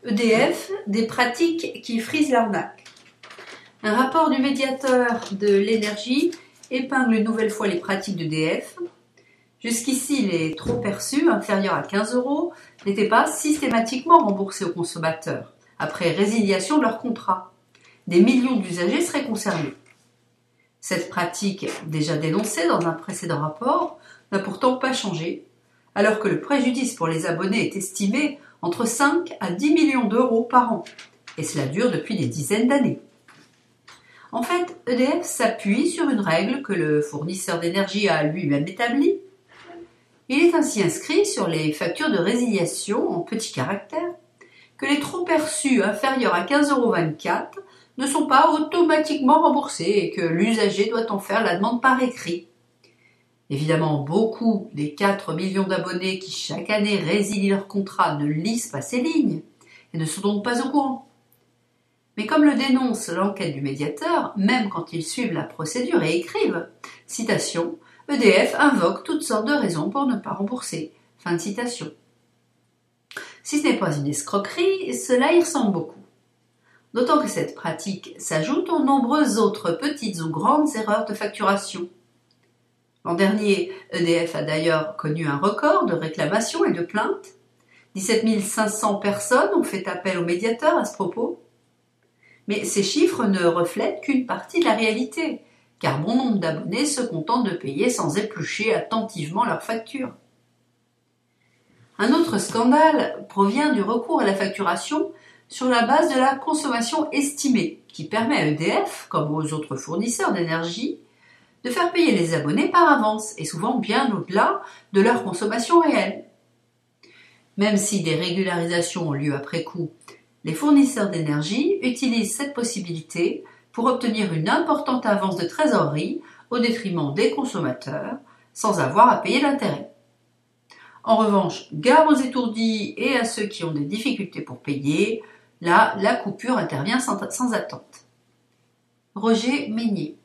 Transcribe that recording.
EDF, des pratiques qui frisent l'arnaque. Un rapport du médiateur de l'énergie épingle une nouvelle fois les pratiques d'EDF. Jusqu'ici, les trop perçus, inférieurs à 15 € n'étaient pas systématiquement remboursés aux consommateurs, après résiliation de leur contrat. Des millions d'usagers seraient concernés. Cette pratique, déjà dénoncée dans un précédent rapport, n'a pourtant pas changé, alors que le préjudice pour les abonnés est estimé entre 5 à 10 millions d'euros par an, et cela dure depuis des dizaines d'années. En fait, EDF s'appuie sur une règle que le fournisseur d'énergie a lui-même établie. Il est ainsi inscrit sur les factures de résiliation en petits caractères que les trop perçus inférieurs à 15,24 € ne sont pas automatiquement remboursés et que l'usager doit en faire la demande par écrit. Évidemment, beaucoup des 4 millions d'abonnés qui chaque année résilient leur contrat ne lisent pas ces lignes et ne sont donc pas au courant. Mais comme le dénonce l'enquête du médiateur, même quand ils suivent la procédure et écrivent, citation, EDF invoque toutes sortes de raisons pour ne pas rembourser. Fin de citation. Si ce n'est pas une escroquerie, cela y ressemble beaucoup. D'autant que cette pratique s'ajoute aux nombreuses autres petites ou grandes erreurs de facturation. L'an dernier, EDF a d'ailleurs connu un record de réclamations et de plaintes. 17 500 personnes ont fait appel au médiateur à ce propos. Mais ces chiffres ne reflètent qu'une partie de la réalité, car bon nombre d'abonnés se contentent de payer sans éplucher attentivement leurs factures. Un autre scandale provient du recours à la facturation sur la base de la consommation estimée, qui permet à EDF, comme aux autres fournisseurs d'énergie, de faire payer les abonnés par avance, et souvent bien au-delà de leur consommation réelle. Même si des régularisations ont lieu après coup, les fournisseurs d'énergie utilisent cette possibilité pour obtenir une importante avance de trésorerie au détriment des consommateurs, sans avoir à payer l'intérêt. En revanche, gare aux étourdis et à ceux qui ont des difficultés pour payer, là, la coupure intervient sans attente. Roger Meignier.